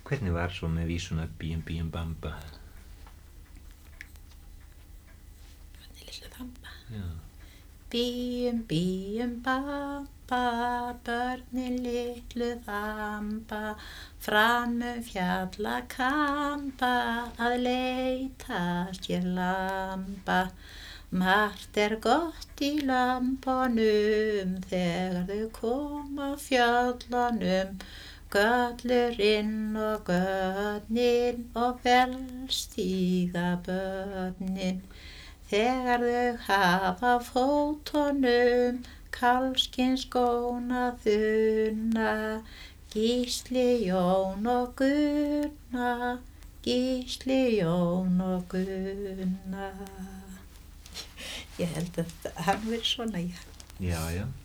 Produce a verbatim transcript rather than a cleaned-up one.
Hvernig var svo með vísuna Bíum bíum bamba? Börnin litlu þamba. Já. Bíum bíum bamba, börnin litlu þamba, framum fjallakamba að leita sér lamba. Margt er gott í lambunum þegar þau koma fjöllunum, göllurinn og gödnin og velstíga börnin. Þegar þau hafa fótunum kalskins skóna þunna, Gísli, Jón og Gunna, Gísli, Jón og Gunna. Ég held að það hafi verið svona, já. Já, já.